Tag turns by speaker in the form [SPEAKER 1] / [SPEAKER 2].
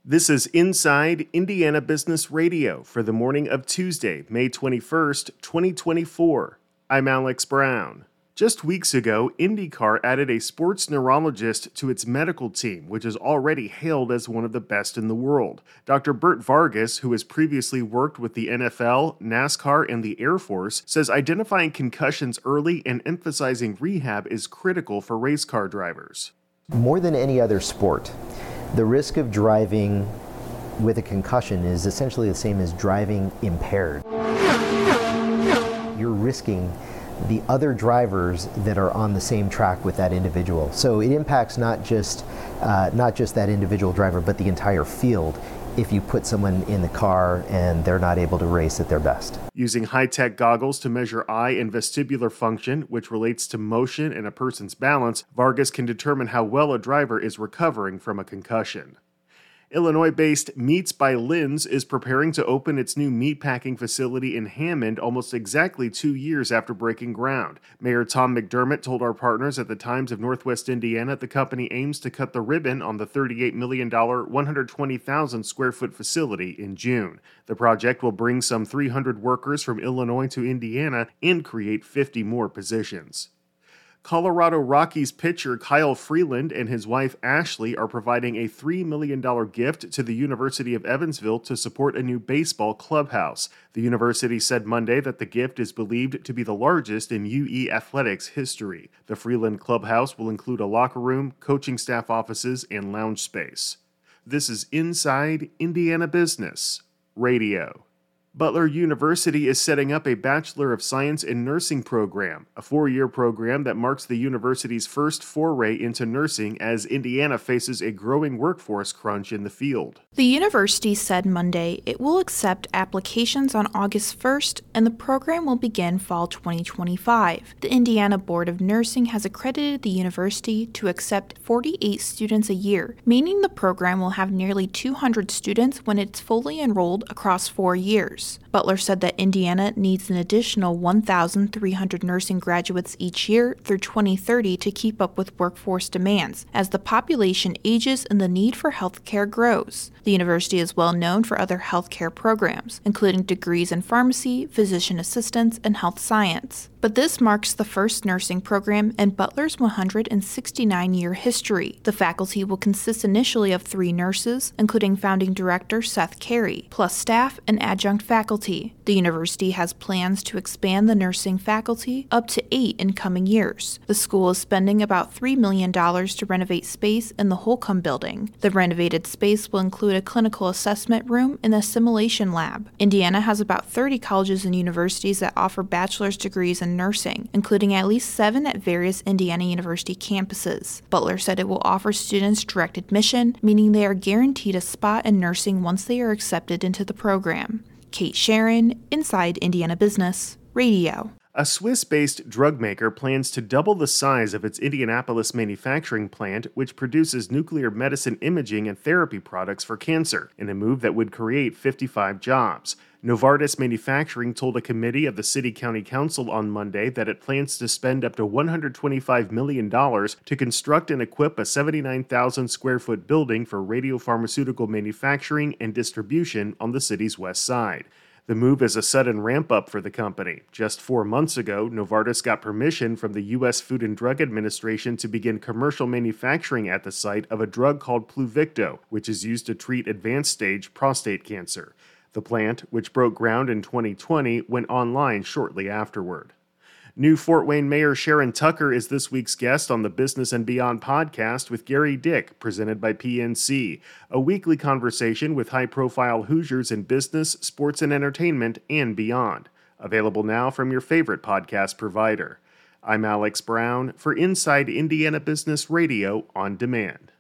[SPEAKER 1] This is Inside Indiana Business Radio for the morning of Tuesday, May 21st, 2024. I'm Alex Brown. Just weeks ago, IndyCar added a sports neurologist to its medical team, which is already hailed as one of the best in the world. Dr. Bert Vargas, who has previously worked with the NFL, NASCAR, and the Air Force, says identifying concussions early and emphasizing rehab is critical for race car drivers.
[SPEAKER 2] More than any other sport, the risk of driving with a concussion is essentially the same as driving impaired. You're risking the other drivers that are on the same track with that individual. So it impacts not just that individual driver, but the entire field if you put someone in the car and they're not able to race at their best.
[SPEAKER 1] Using high-tech goggles to measure eye and vestibular function, which relates to motion and a person's balance, Vargas can determine how well a driver is recovering from a concussion. Illinois-based Meats by Lynn's is preparing to open its new meatpacking facility in Hammond almost exactly 2 years after breaking ground. Mayor Tom McDermott told our partners at the Times of Northwest Indiana the company aims to cut the ribbon on the $38 million, 120,000 square foot facility in June. The project will bring some 300 workers from Illinois to Indiana and create 50 more positions. Colorado Rockies pitcher Kyle Freeland and his wife Ashley are providing a $3 million gift to the University of Evansville to support a new baseball clubhouse. The university said Monday that the gift is believed to be the largest in UE athletics history. The Freeland clubhouse will include a locker room, coaching staff offices, and lounge space. This is Inside Indiana Business Radio. Butler University is setting up a Bachelor of Science in Nursing program, a 4-year program that marks the university's first foray into nursing as Indiana faces a growing workforce crunch in the field.
[SPEAKER 3] The university said Monday it will accept applications on August 1st and the program will begin fall 2025. The Indiana Board of Nursing has accredited the university to accept 48 students a year, meaning the program will have nearly 200 students when it's fully enrolled across 4 years. Butler said that Indiana needs an additional 1,300 nursing graduates each year through 2030 to keep up with workforce demands as the population ages and the need for health care grows. The university is well known for other healthcare programs, including degrees in pharmacy, physician assistants, and health science. But this marks the first nursing program in Butler's 169-year history. The faculty will consist initially of 3 nurses, including founding director Seth Carey, plus staff and adjunct faculty. The university has plans to expand the nursing faculty up to 8 in coming years. The school is spending about $3 million to renovate space in the Holcomb building. The renovated space will include a clinical assessment room and a simulation lab. Indiana has about 30 colleges and universities that offer bachelor's degrees in nursing, including at least 7 at various Indiana University campuses. Butler said it will offer students direct admission, meaning they are guaranteed a spot in nursing once they are accepted into the program. Kate Sharon, Inside Indiana Business Radio.
[SPEAKER 1] A Swiss-based drug maker plans to double the size of its Indianapolis manufacturing plant, which produces nuclear medicine imaging and therapy products for cancer, in a move that would create 55 jobs. Novartis Manufacturing told a committee of the City-County Council on Monday that it plans to spend up to $125 million to construct and equip a 79,000 square foot building for radiopharmaceutical manufacturing and distribution on the city's west side. The move is a sudden ramp-up for the company. Just 4 months ago, Novartis got permission from the U.S. Food and Drug Administration to begin commercial manufacturing at the site of a drug called Pluvicto, which is used to treat advanced-stage prostate cancer. The plant, which broke ground in 2020, went online shortly afterward. New Fort Wayne Mayor Sharon Tucker is this week's guest on the Business and Beyond podcast with Gary Dick, presented by PNC, a weekly conversation with high-profile Hoosiers in business, sports, and entertainment, and beyond. Available now from your favorite podcast provider. I'm Alex Brown for Inside Indiana Business Radio on Demand.